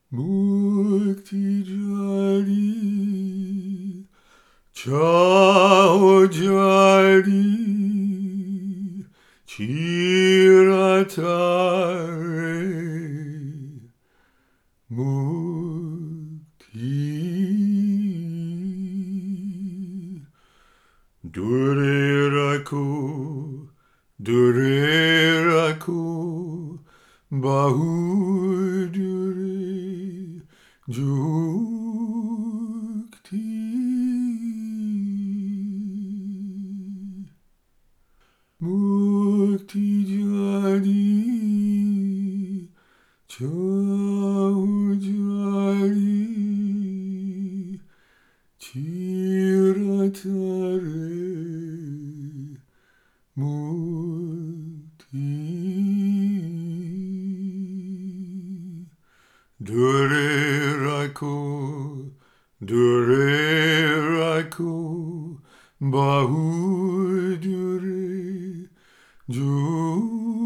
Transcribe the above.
मुक्ति जारी Ciao Jari Chiratare Mukti Dureraku Bahu Dure Jukti Mukti Jari Chau Jari Chiratare Mukti Dureraku Bahu Dure Jukti